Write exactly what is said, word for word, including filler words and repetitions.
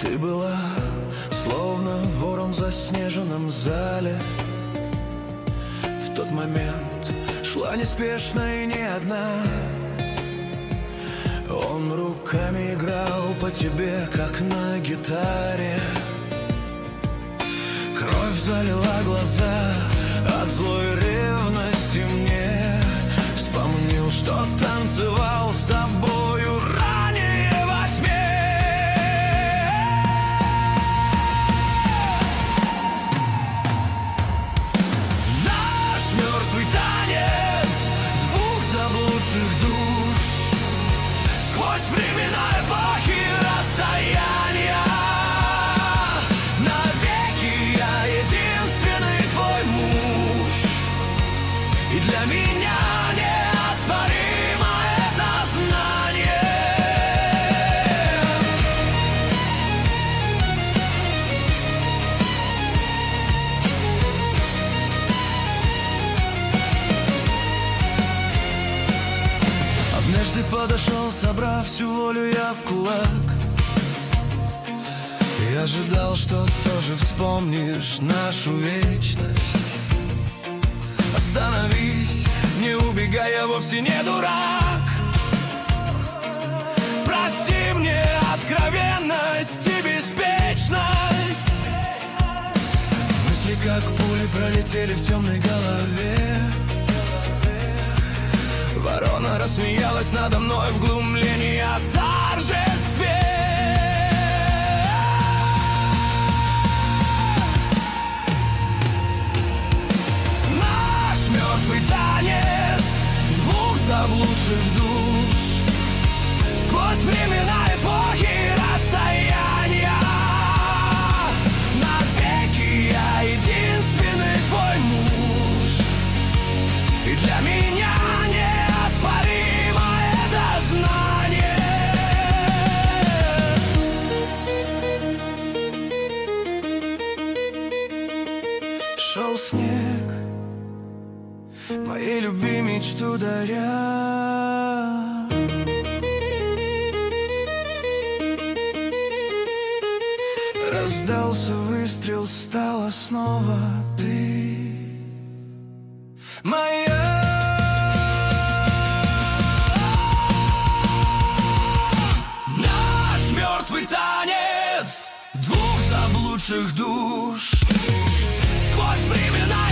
Ты была словно вором в заснеженном зале. В тот момент шла неспешно и не одна. Он руками играл по тебе, как на гитаре. Кровь залила глаза от злой ревности мне. Вспомнил, что танцевал с тобою ранее во тьме. Наш мертвый танец двух заблудших душ сквозь времена, эпохи, расстояния. Навеки я единственный твой муж, и для меня неоспоримо это знание. Однажды подошел, собрав всю волю я в кулак, и ожидал, что тоже вспомнишь нашу вечность. Остановись, не убегай, я вовсе не дурак. Прости мне откровенность и беспечность. Мысли, как пули, пролетели в темной голове. Ворона рассмеялась надо мной в глумлении о торжестве. Наш мертвый танец двух заблудших душ сквозь времена, эпохи, расстояния. Навеки я единственный твой муж, и для меня неоспоримо это знание. Шел снег, моей любви мечту даря. Раздался выстрел, стала снова ты моя. Наш мертвый танец двух заблудших душ сквозь времена